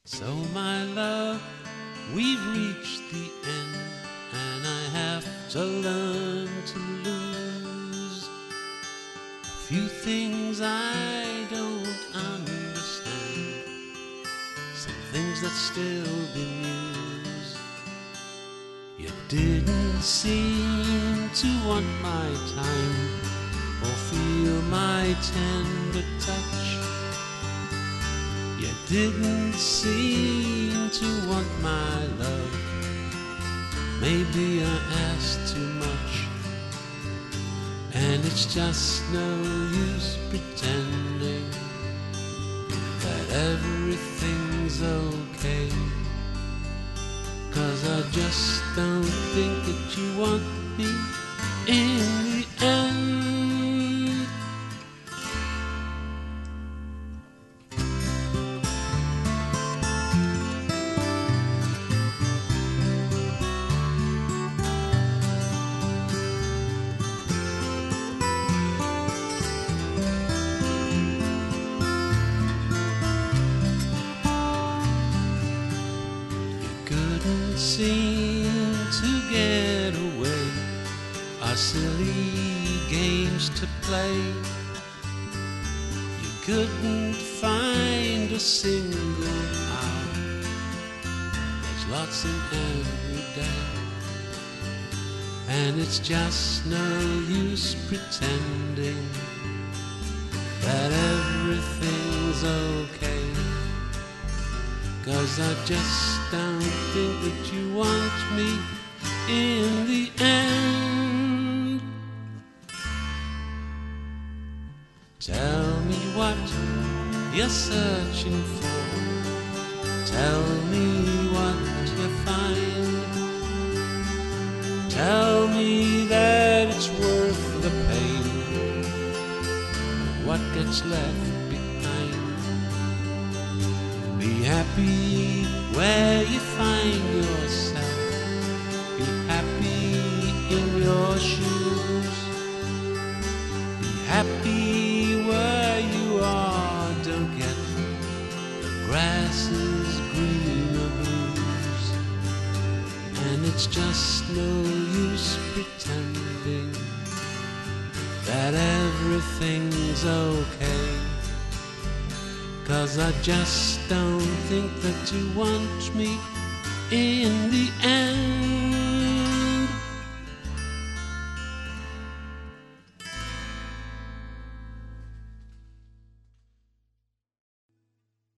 So my love, we've reached the end, and I have to learn to lose. A few things I don't understand, some things that still bemuse. You didn't seem to want my time or feel my tender touch. You didn't seem to want my love. Maybe I asked too much, and it's just no use pretending that everything's okay. 'Cause I just don't think that you want me in the end. Couldn't seem to get away, our silly games to play. You couldn't find a single hour, there's lots in every day. And it's just no use pretending that everything's okay. 'Cause I just don't think that you want me in the end. Tell me what you're searching for. Tell me what you find. Tell me that it's worth the pain of what gets left behind. Be happy where you find yourself. Be happy in your shoes. Be happy where you are. Don't get the grass's greener blues. And it's just no use pretending that everything's okay. 'Cause I just don't think that you want me in the end.